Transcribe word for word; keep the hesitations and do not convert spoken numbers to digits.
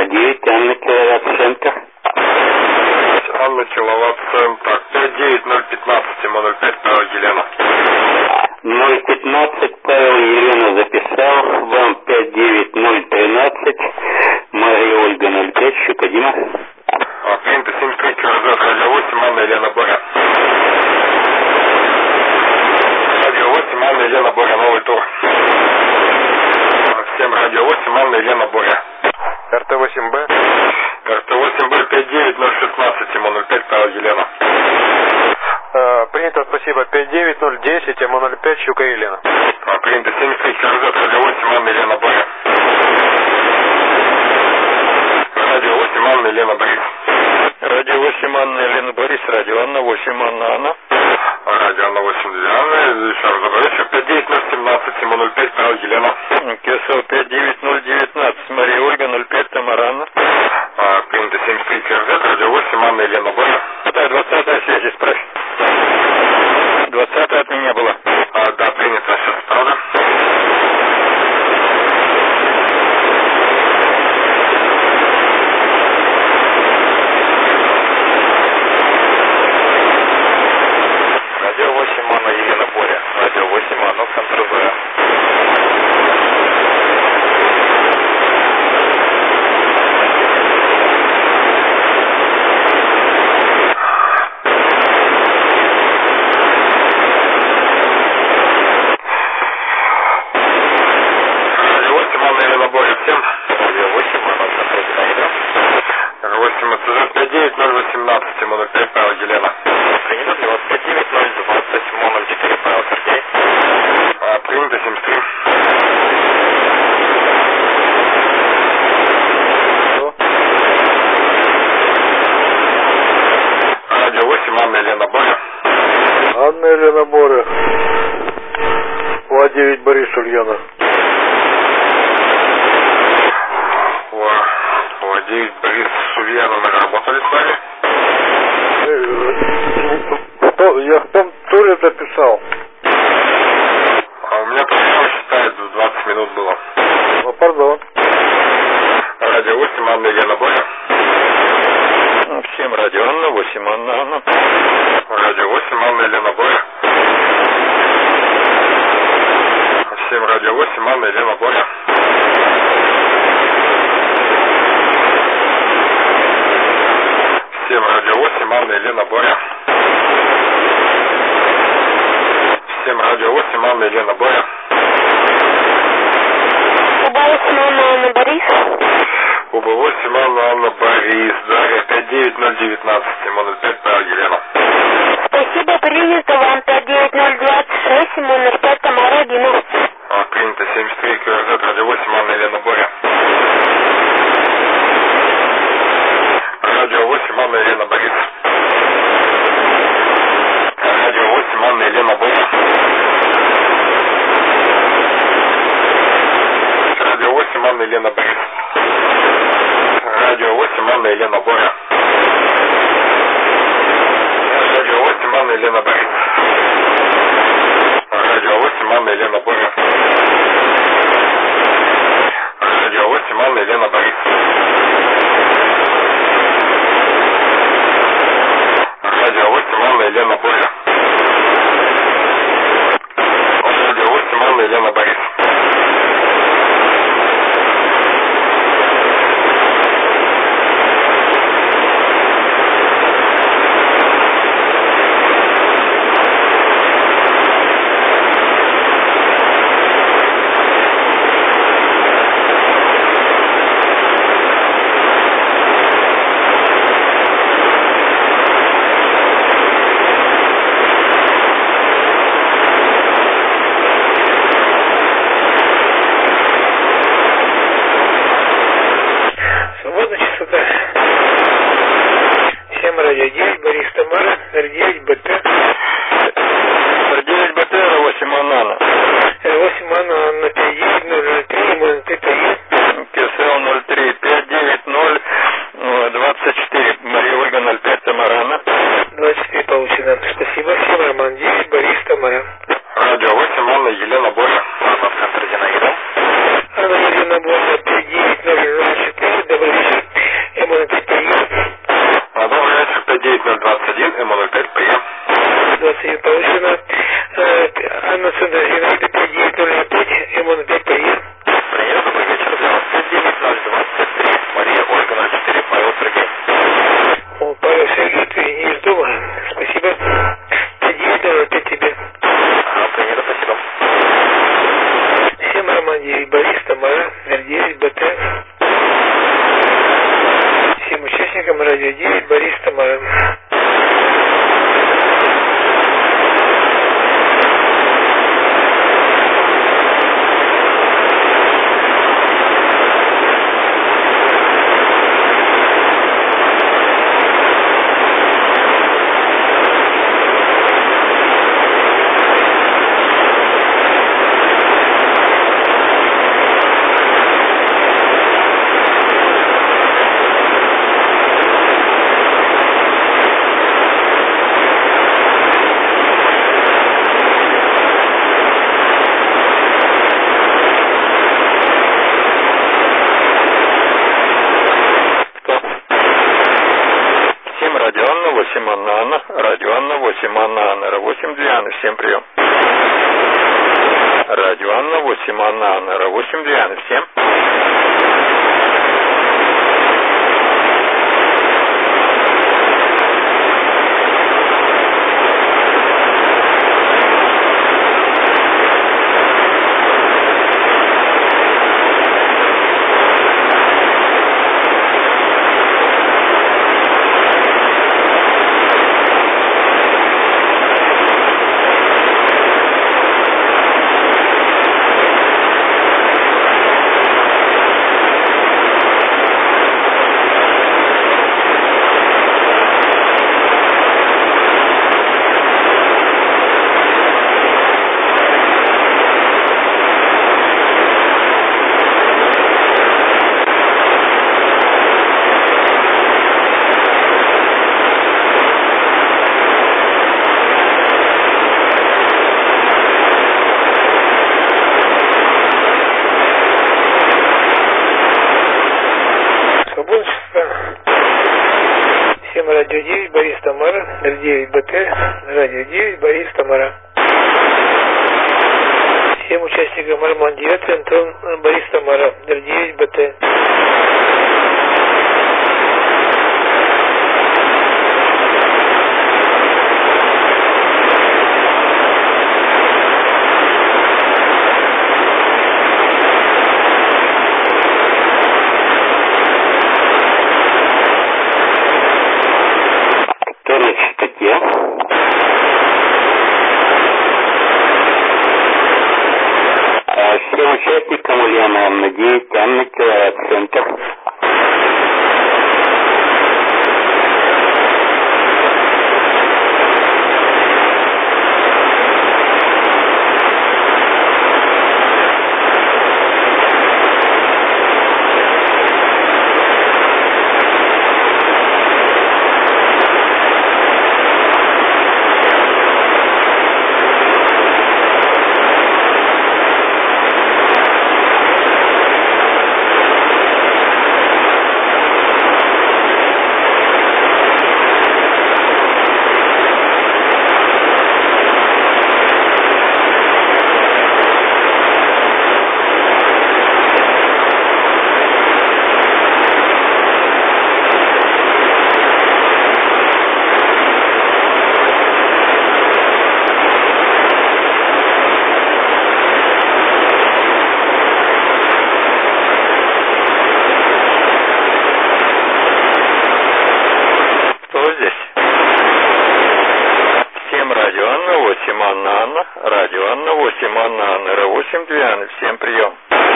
Анна девять, Анна киловатт-центр. Анна киловатт-центр. пять девять ноль пятнадцать, ноль пять, Павел Елена. ноль пятнадцать, Павел Елена записал. Вам пять девять ноль тринадцать. Мария Ольга ноль пять, Щукодима. А, принято семь три, КРЗ, радио восемь, Анна Елена Боря. Радио восемь, Анна Елена Боря, новый тур. Всем радио восемь, Анна Елена Боря. эр тэ восемь бэ. эр тэ восемь бэ пять девять ноль шестнадцать, ноль пять, Павел Елена. А, принято, спасибо. пять девять ноль десять, ноль пять, Щука Елена. А, принято семь три, КРЗ, радио восемь, Анна Елена Боря. Радио восемь, Анна Елена Борис. Радио восемь, Анна Елена Борис, радио Анна восемь, Анна Анна. Радио Анна восемь, Анна, еще раз добавляю, пять девять ноль семнадцать, ноль пять, Павел Елена. КСЛ пять девять ноль девятнадцать, Мария Ольга, ноль пять, Тамара Анна. А, принято семь три, КРЗ, радио восемь, Анна Елена Боря. Да, двадцатая связь, исправь. двадцатая от меня была. А, да, принято, сейчас, правда? Радио восемь, Анна Елена Боря. Радио восемь, Анна, центр З. пять девять ноль восемнадцать, ноль пять, Павел Елена. Принято для вас пять девять ноль двадцать, ноль четыре, Павел Сергей. А, принято семьдесят три. Радио восемь, Анна Елена Боря. Анна Елена Боря. Ла девять, Борис Ульяна. Ла девять, Борис Ульяна, мы работали с вами? Я в том туре записал. А у меня программа считает, двадцать минут было. Ну, пардон. Радио восемь, Анна Елена Боря. Всем радио Анна восемь, Анна Анна. Радио восемь, Анна Елена Боря. Всем радио восемь, Анна Елена Боря. Всем радио восемь, Анна Елена Боря. Всем радио восемь, Анна Елена Боря. Уба восемь, Анна Анна Борис. Уба восемь, Анна Анна Борис. Дарья пять девять ноль девятнадцать, ноль пять, Павел Елена. Спасибо, принято вам пять девять ноль двадцать шесть, ноль пять, Тамара Дина. А, принято семьдесят три, КРЗ, радио восемь, Анна Елена Боря. Радио восемь, Анна Елена Борис. Радио восемь, Анна Елена Боря. Радио восемь, Анна Елена Борис. Радио восемь, Анна Елена Боря. Радио восемь, Анна Елена Борис. Радио восемь, Анна Елена Боря. Радио восемь, Анна Елена Борис. Радио восемь, Анна Елена Боря. Радио восемь, Анна Елена Борис. Роман девять, Борис, Тамара, эр девять, БТ. Всем участникам радио девять, Борис, Тамара. восемь Анна Анна, радио Анна восемь Анна Анна, восемь две Анны, всем прием. Радио Анна восемь Анна Анна, восемь две Анны, всем. Радио девять, Борис, Тамара, эр девять, БТ, радио девять, Борис, Тамара. Всем участникам Роман девять, Антон, Борис, Тамара, эр девять, БТ. Всем участникам Ульяна Анна девять, Анна Киловатт, центр. восемь Анна Анна, радио Анна восемь Анна Анна, восемь две Анны, всем прием.